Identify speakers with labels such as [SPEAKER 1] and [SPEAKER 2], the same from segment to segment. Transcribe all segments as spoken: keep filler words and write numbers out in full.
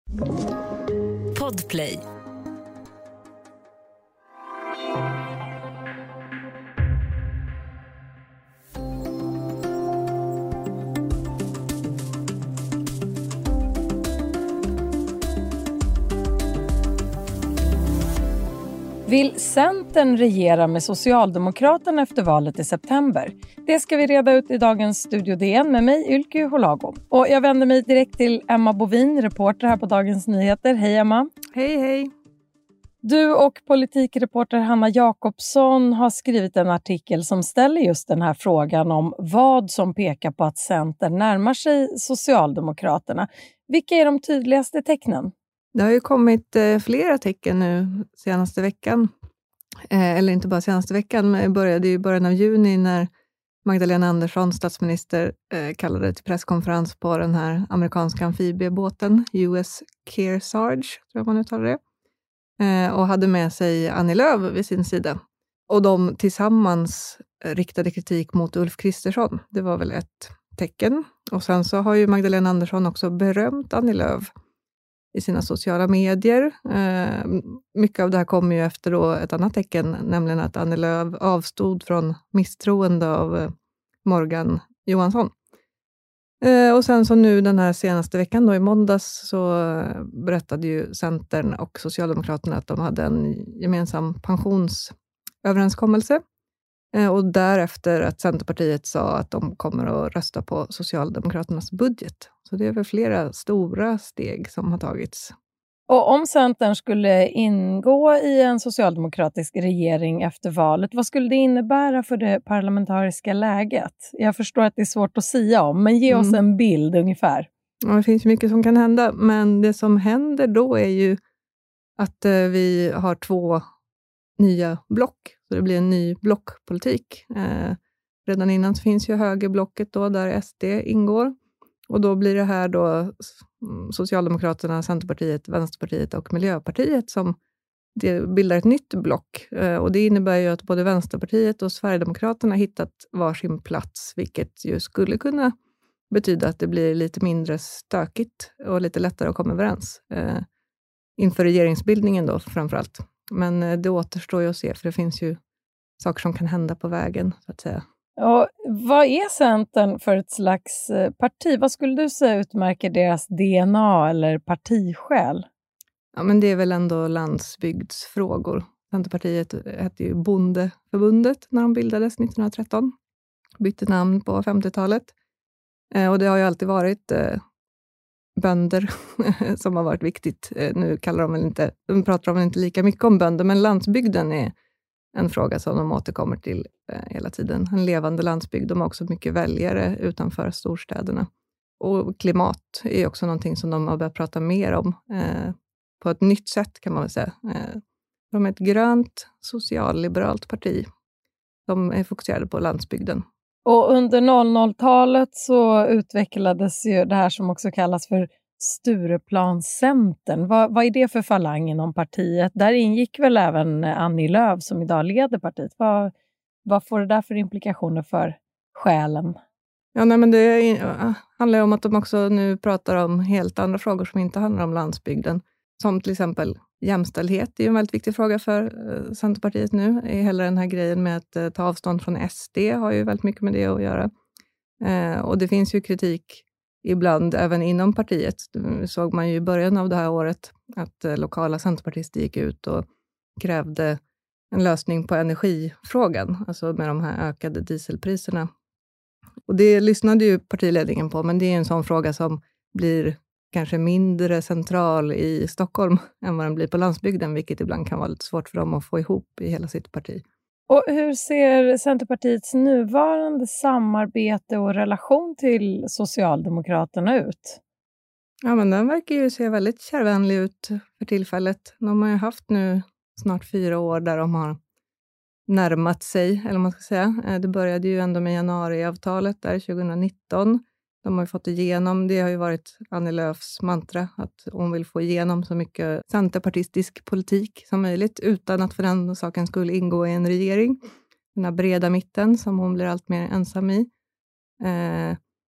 [SPEAKER 1] Podplay.
[SPEAKER 2] Vill Centern regera med Socialdemokraterna efter valet i september? Det ska vi reda ut i dagens Studio D N med mig, Ylke Holago. Och jag vänder mig direkt till Emma Bovin, reporter här på Dagens Nyheter. Hej Emma!
[SPEAKER 3] Hej hej!
[SPEAKER 2] Du och politikreporter Hanna Jakobsson har skrivit en artikel som ställer just den här frågan om vad som pekar på att Centern närmar sig Socialdemokraterna. Vilka är de tydligaste tecknen?
[SPEAKER 3] Det har ju kommit eh, flera tecken nu senaste veckan. Eh, eller inte bara senaste veckan, men det började i början av juni när Magdalena Andersson, statsminister, eh, kallade till presskonferens på den här amerikanska amfibiebåten U S Kearsarge, tror jag man uttalar det. Eh, och hade med sig Annie Lööf vid sin sida. Och de tillsammans riktade kritik mot Ulf Kristersson. Det var väl ett tecken. Och sen så har ju Magdalena Andersson också berömt Annie Lööf i sina sociala medier. Eh, mycket av det här kommer ju efter då ett annat tecken, nämligen att Annie Lööf avstod från misstroende av eh, Morgan Johansson. Eh, och sen så nu den här senaste veckan då i måndags så eh, berättade ju Centern och Socialdemokraterna att de hade en gemensam pensionsöverenskommelse. Eh, och därefter att Centerpartiet sa att de kommer att rösta på Socialdemokraternas budget. Så det är väl flera stora steg som har tagits.
[SPEAKER 2] Och om Centern skulle ingå i en socialdemokratisk regering efter valet, vad skulle det innebära för det parlamentariska läget? Jag förstår att det är svårt att säga om, men ge oss mm. en bild ungefär.
[SPEAKER 3] Ja, det finns mycket som kan hända, men det som händer då är ju att eh, vi har två nya block. Så det blir en ny blockpolitik. Eh, redan innan så finns ju högerblocket då där S D ingår. Och då blir det här då Socialdemokraterna, Centerpartiet, Vänsterpartiet och Miljöpartiet som bildar ett nytt block. Eh, och det innebär ju att både Vänsterpartiet och Sverigedemokraterna hittat varsin plats. Vilket ju skulle kunna betyda att det blir lite mindre stökigt och lite lättare att komma överens. Eh, inför regeringsbildningen då framförallt. Men det återstår ju att se, för det finns ju saker som kan hända på vägen, så att säga.
[SPEAKER 2] Och vad är Centern för ett slags parti? Vad skulle du säga utmärker deras D N A eller partisjäl?
[SPEAKER 3] Ja, men det är väl ändå landsbygdsfrågor. Centerpartiet hette ju Bondeförbundet när de bildades nittonhundratretton. Bytte namn på femtiotalet. Eh, och det har ju alltid varit eh, bönder som har varit viktigt. Nu kallar de väl inte, de pratar de väl inte lika mycket om bönder, men landsbygden är en fråga som de återkommer till eh, hela tiden. En levande landsbygd, de har också mycket väljare utanför storstäderna. Och klimat är också någonting som de har börjat prata mer om eh, på ett nytt sätt kan man väl säga. Eh, de är ett grönt socialliberalt parti. De är fokuserade på landsbygden.
[SPEAKER 2] Och under noll noll-talet så utvecklades ju det här som också kallas för Stureplanscentern. Vad, vad är det för falang inom partiet? Där ingick väl även Annie Lööf som idag leder partiet. Vad, vad får det där för implikationer för själen?
[SPEAKER 3] Ja, nej, men det är, handlar om att de också nu pratar om helt andra frågor som inte handlar om landsbygden. Som till exempel jämställdhet. Det är ju en väldigt viktig fråga för eh, Centerpartiet nu. Hela den här grejen med att eh, ta avstånd från S D har ju väldigt mycket med det att göra. Eh, och det finns ju kritik ibland även inom partiet. Det såg man ju i början av det här året att eh, lokala centerpartister gick ut och krävde en lösning på energifrågan. Alltså med de här ökade dieselpriserna. Och det lyssnade ju partiledningen på, men det är en sån fråga som blir kanske mindre central i Stockholm än vad den blir på landsbygden, vilket ibland kan vara lite svårt för dem att få ihop i hela sitt parti.
[SPEAKER 2] Och hur ser Centerpartiets nuvarande samarbete och relation till Socialdemokraterna ut?
[SPEAKER 3] Ja, men den verkar ju se väldigt kärvänlig ut för tillfället. De har ju haft nu snart fyra år där de har närmat sig, eller man ska säga. Det började ju ändå med januariavtalet där tjugonitton. De har ju fått igenom, det har ju varit Annie Lööfs mantra, att hon vill få igenom så mycket centerpartistisk politik som möjligt utan att för den saken skulle ingå i en regering. Den här breda mitten som hon blir allt mer ensam i. Eh,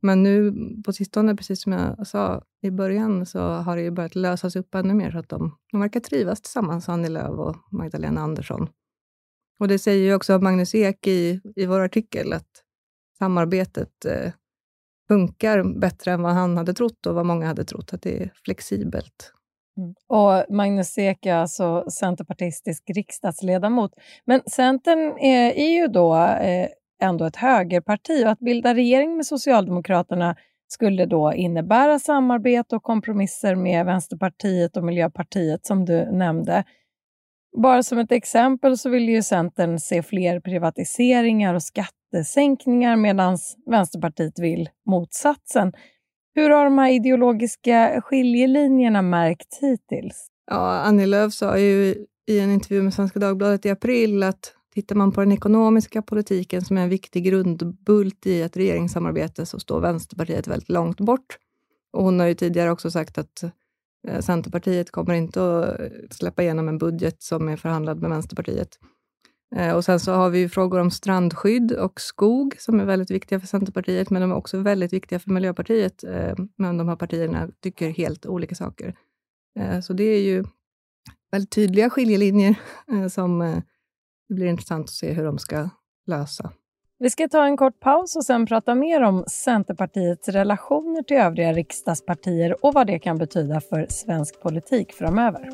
[SPEAKER 3] Men nu på sistone, precis som jag sa i början, så har det ju börjat lösas upp ännu mer så att de, de verkar trivas tillsammans, Annie Lööf och Magdalena Andersson. Och det säger ju också Magnus Ek i, i vår artikel att samarbetet eh, funkar bättre än vad han hade trott och vad många hade trott, att det är flexibelt.
[SPEAKER 2] Mm. Och Magnus Ek är alltså centerpartistisk riksdagsledamot. Men Centern är, är ju då eh, ändå ett högerparti och att bilda regering med Socialdemokraterna skulle då innebära samarbete och kompromisser med Vänsterpartiet och Miljöpartiet som du nämnde. Bara som ett exempel så vill ju Centern se fler privatiseringar och skattesänkningar medan Vänsterpartiet vill motsatsen. Hur har de här ideologiska skiljelinjerna märkt hittills?
[SPEAKER 3] Ja, Annie Lööf sa ju i en intervju med Svenska Dagbladet i april att tittar man på den ekonomiska politiken som är en viktig grundbult i ett regeringssamarbete så står Vänsterpartiet väldigt långt bort. Och hon har ju tidigare också sagt att eh, Centerpartiet kommer inte att släppa igenom en budget som är förhandlad med Vänsterpartiet. Eh, och sen så har vi ju frågor om strandskydd och skog som är väldigt viktiga för Centerpartiet, men de är också väldigt viktiga för Miljöpartiet. Eh, men de här partierna tycker helt olika saker. Eh, så det är ju väldigt tydliga skiljelinjer eh, som eh, det blir intressant att se hur de ska lösa.
[SPEAKER 2] Vi ska ta en kort paus och sen prata mer om Centerpartiets relationer till övriga riksdagspartier och vad det kan betyda för svensk politik framöver.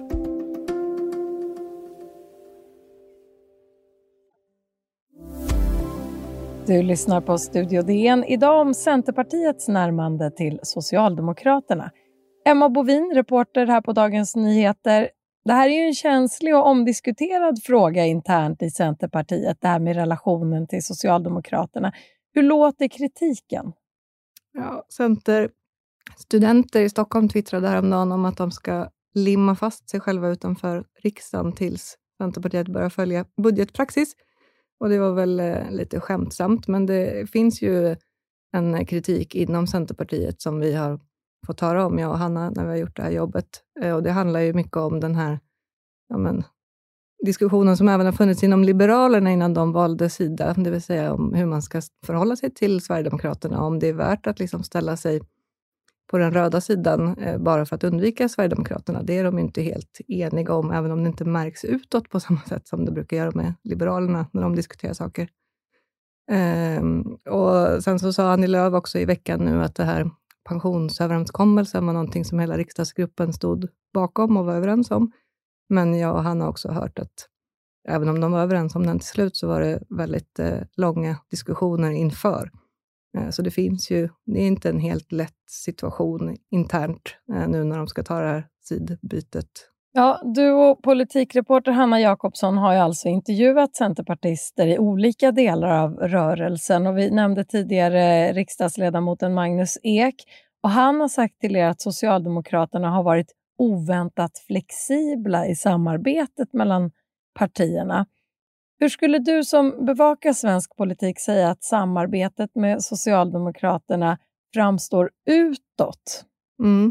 [SPEAKER 2] Du lyssnar på Studio D N. Idag om Centerpartiets närmande till Socialdemokraterna. Emma Bovin, reporter här på Dagens Nyheter. Det här är ju en känslig och omdiskuterad fråga internt i Centerpartiet, det här med relationen till Socialdemokraterna. Hur låter kritiken?
[SPEAKER 3] Ja, Centerstudenter i Stockholm twittrade häromdagen om att de ska limma fast sig själva utanför riksdagen tills Centerpartiet börjar följa budgetpraxis. Och det var väl eh, lite skämtsamt, men det finns ju en kritik inom Centerpartiet som vi har fått höra om, jag och Hanna, när vi har gjort det här jobbet. Eh, och det handlar ju mycket om den här ja, men, diskussionen som även har funnits inom Liberalerna innan de valde sida. Det vill säga om hur man ska förhålla sig till Sverigedemokraterna. Om det är värt att liksom ställa sig på den röda sidan eh, bara för att undvika Sverigedemokraterna. Det är de inte helt eniga om, även om det inte märks utåt på samma sätt som det brukar göra med Liberalerna när de diskuterar saker. Eh, och sen så sa Annie Lööf också i veckan nu att det här pensionsöverenskommelsen var någonting som hela riksdagsgruppen stod bakom och var överens om. Men jag och han har också hört att även om de var överens om den till slut så var det väldigt eh, långa diskussioner inför. Eh, så det finns ju, det är inte en helt lätt situation internt eh, nu när de ska ta det här sidbytet.
[SPEAKER 2] Ja, du och politikreporter Hanna Jakobsson har ju alltså intervjuat centerpartister i olika delar av rörelsen och vi nämnde tidigare riksdagsledamoten Magnus Ek och han har sagt till er att Socialdemokraterna har varit oväntat flexibla i samarbetet mellan partierna. Hur skulle du som bevakar svensk politik säga att samarbetet med Socialdemokraterna framstår utåt?
[SPEAKER 3] Mm.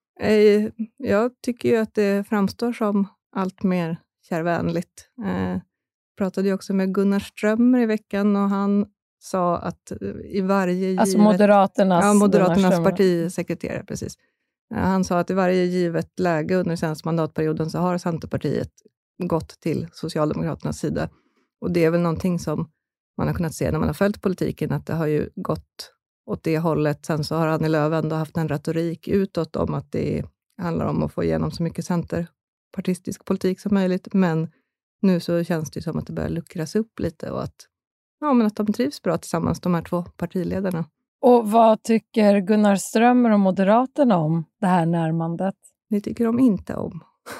[SPEAKER 3] Jag tycker ju att det framstår som allt mer kärvänligt. Jag pratade ju också med Gunnar Strömmer i veckan och han sa att i varje givet...
[SPEAKER 2] Alltså Moderaternas,
[SPEAKER 3] ja, Moderaternas partisekreterare, precis. Han sa att i varje givet läge under senaste mandatperioden så har Centerpartiet gått till Socialdemokraternas sida. Och det är väl någonting som man har kunnat se när man har följt politiken, att det har ju gått åt det hållet. Sen så har Annie Lööf ändå haft en retorik utåt om att det handlar om att få igenom så mycket centerpartistisk politik som möjligt. Men nu så känns det som att det börjar luckras upp lite och att, ja, men att de trivs bra tillsammans, de här två partiledarna. Och
[SPEAKER 2] vad tycker Gunnar Strömmer och Moderaterna om det här närmandet?
[SPEAKER 3] Det tycker de inte om.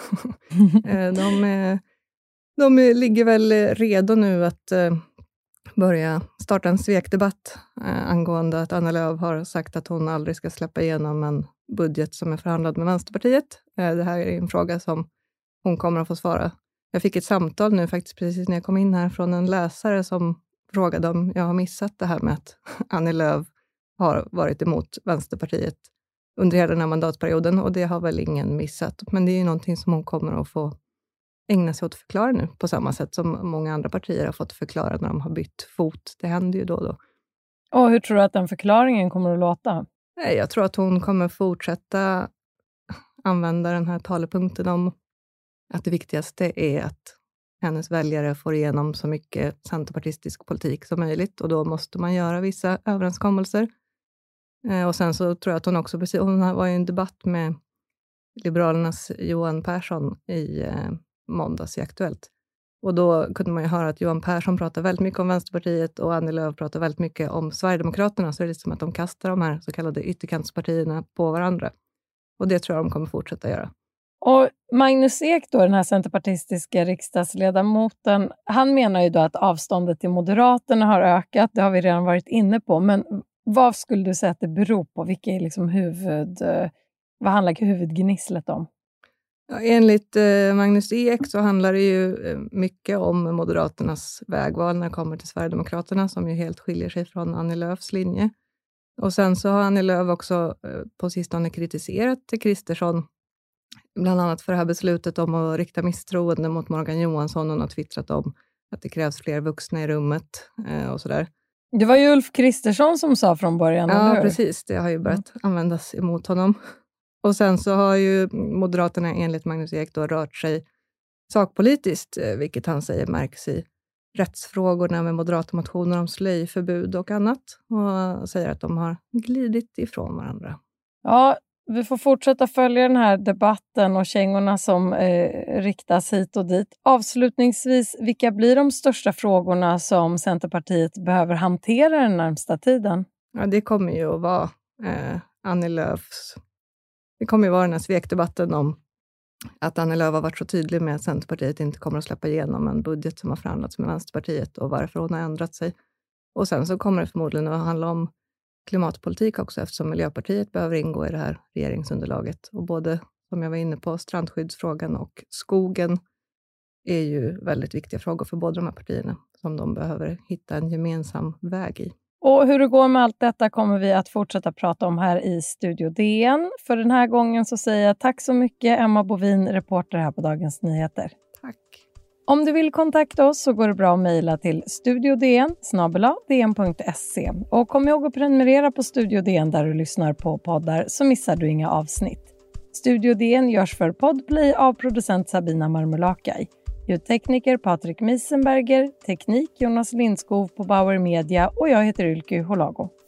[SPEAKER 3] de, är, de är, ligger väl redo nu att eh, börja starta en svekdebatt eh, angående att Annie Lööf har sagt att hon aldrig ska släppa igenom en budget som är förhandlad med Vänsterpartiet. Eh, det här är en fråga som hon kommer att få svara. Jag fick ett samtal nu faktiskt precis när jag kom in här från en läsare som frågade om jag har missat det här med att Annie Lööf har varit emot Vänsterpartiet under hela den här mandatperioden, och det har väl ingen missat. Men det är ju någonting som hon kommer att få ägna sig åt att förklara nu, på samma sätt som många andra partier har fått förklara när de har bytt fot. Det händer ju då och då.
[SPEAKER 2] Och hur tror du att den förklaringen kommer att låta?
[SPEAKER 3] Nej, jag tror att hon kommer fortsätta använda den här talepunkten om att det viktigaste är att hennes väljare får igenom så mycket centerpartistisk politik som möjligt. Och då måste man göra vissa överenskommelser. Eh, och sen så tror jag att hon också, precis, hon var i en debatt med Liberalernas Johan Persson i eh, måndags i Aktuellt. Och då kunde man ju höra att Johan Persson pratar väldigt mycket om Vänsterpartiet och Annie Lööf pratar väldigt mycket om Sverigedemokraterna. Så det är liksom att de kastar de här så kallade ytterkantspartierna på varandra. Och det tror jag de kommer fortsätta göra.
[SPEAKER 2] Och Magnus Ek då, den här centerpartistiska riksdagsledamoten, han menar ju då att avståndet till Moderaterna har ökat. Det har vi redan varit inne på. Men vad skulle du säga att det beror på? Vilka är liksom huvud, vad handlar huvudgnisslet om?
[SPEAKER 3] Ja, enligt eh, Magnus Ek så handlar det ju eh, mycket om Moderaternas vägval när det kommer till Sverigedemokraterna som ju helt skiljer sig från Annie Lööfs linje. Och sen så har Annie Lööf också eh, på sistone kritiserat Kristersson bland annat för det här beslutet om att rikta misstroende mot Morgan Johansson. Hon har twittrat om att det krävs fler vuxna i rummet eh, och sådär.
[SPEAKER 2] Det var ju Ulf Kristersson som sa från början,
[SPEAKER 3] ja,
[SPEAKER 2] eller hur?
[SPEAKER 3] Precis. Det har ju börjat mm. användas emot honom. Och sen så har ju Moderaterna enligt Magnus Ek då rört sig sakpolitiskt, vilket han säger märks i rättsfrågorna med moderata motioner om slöjförbud och annat. Och säger att de har glidit ifrån varandra.
[SPEAKER 2] Ja, vi får fortsätta följa den här debatten och kängorna som eh, riktas hit och dit. Avslutningsvis, vilka blir de största frågorna som Centerpartiet behöver hantera den närmsta tiden?
[SPEAKER 3] Ja, det kommer ju att vara eh, Annie Lööfs. Det kommer ju vara den här svekdebatten om att Annie Lööf har varit så tydlig med att Centerpartiet inte kommer att släppa igenom en budget som har förhandlats med Vänsterpartiet och varför hon har ändrat sig. Och sen så kommer det förmodligen att handla om klimatpolitik också eftersom Miljöpartiet behöver ingå i det här regeringsunderlaget. Och både, som jag var inne på, strandskyddsfrågan och skogen är ju väldigt viktiga frågor för båda de här partierna som de behöver hitta en gemensam väg i.
[SPEAKER 2] Och hur det går med allt detta kommer vi att fortsätta prata om här i Studio D N. För den här gången så säger jag tack så mycket, Emma Bovin, reporter här på Dagens Nyheter.
[SPEAKER 3] Tack.
[SPEAKER 2] Om du vill kontakta oss så går det bra att mejla till studiodn snabel-a dn punkt se. Och kom ihåg att prenumerera på Studio D N där du lyssnar på poddar så missar du inga avsnitt. Studio D N görs för Podplay av producent Sabina Marmulakai. Ljudtekniker Patrik Miesenberger, teknik Jonas Lindskov på Bauer Media och jag heter Ylke Holago.